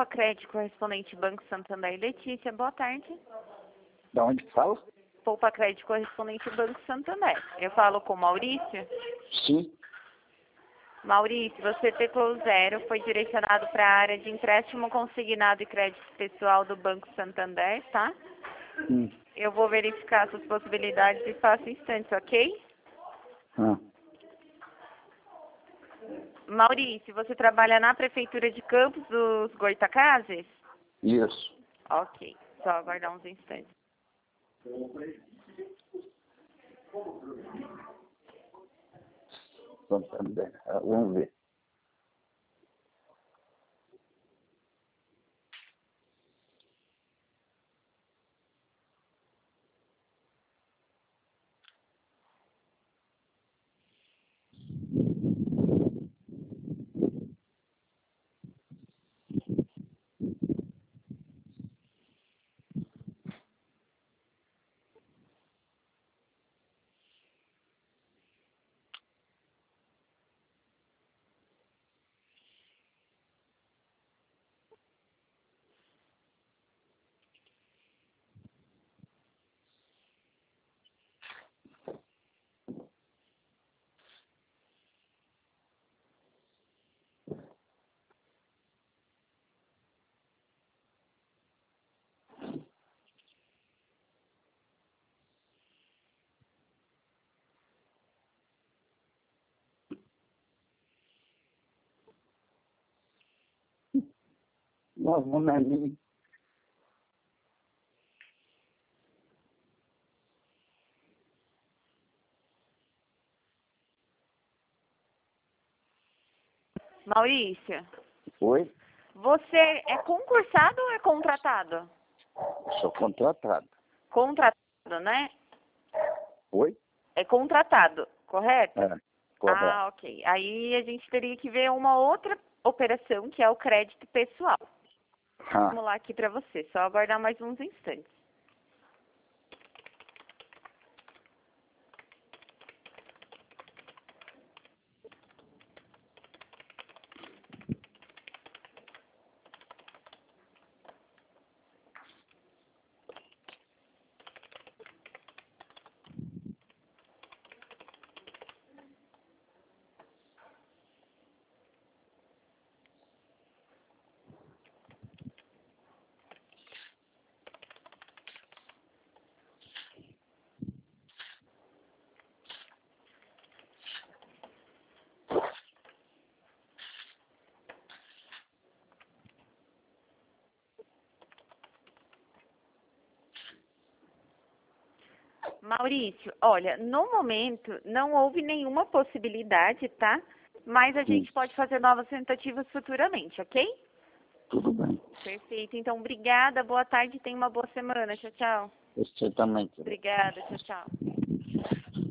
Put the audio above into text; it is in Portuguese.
Crédito, correspondente Banco Santander. Letícia, boa tarde. Da onde fala? Poupa Crédito, correspondente Banco Santander. Eu falo com Maurício. Sim. Maurício, você teclou 0, foi direcionado para a área de empréstimo consignado e crédito pessoal do Banco Santander, tá? Eu vou verificar suas possibilidades e faço instantes, ok? Maurício, você trabalha na Prefeitura de Campos dos Goytacazes? Isso. Ok, só aguardar uns instantes. Santander. Vamos ver. Nós vamos ali. Maurício, Oi? você é concursado ou é contratado? Sou contratado. Contratado, né? Oi? É contratado, correto? Correto. Ah, ok. Aí a gente teria que ver uma outra operação, que é o crédito pessoal. Vamos lá aqui para você, só aguardar mais uns instantes. Maurício, olha, no momento não houve nenhuma possibilidade, tá? Mas a gente pode fazer novas tentativas futuramente, ok? Tudo bem. Perfeito. Então, obrigada, boa tarde e tenha uma boa semana. Tchau, tchau. Você também. Obrigada, tchau, tchau.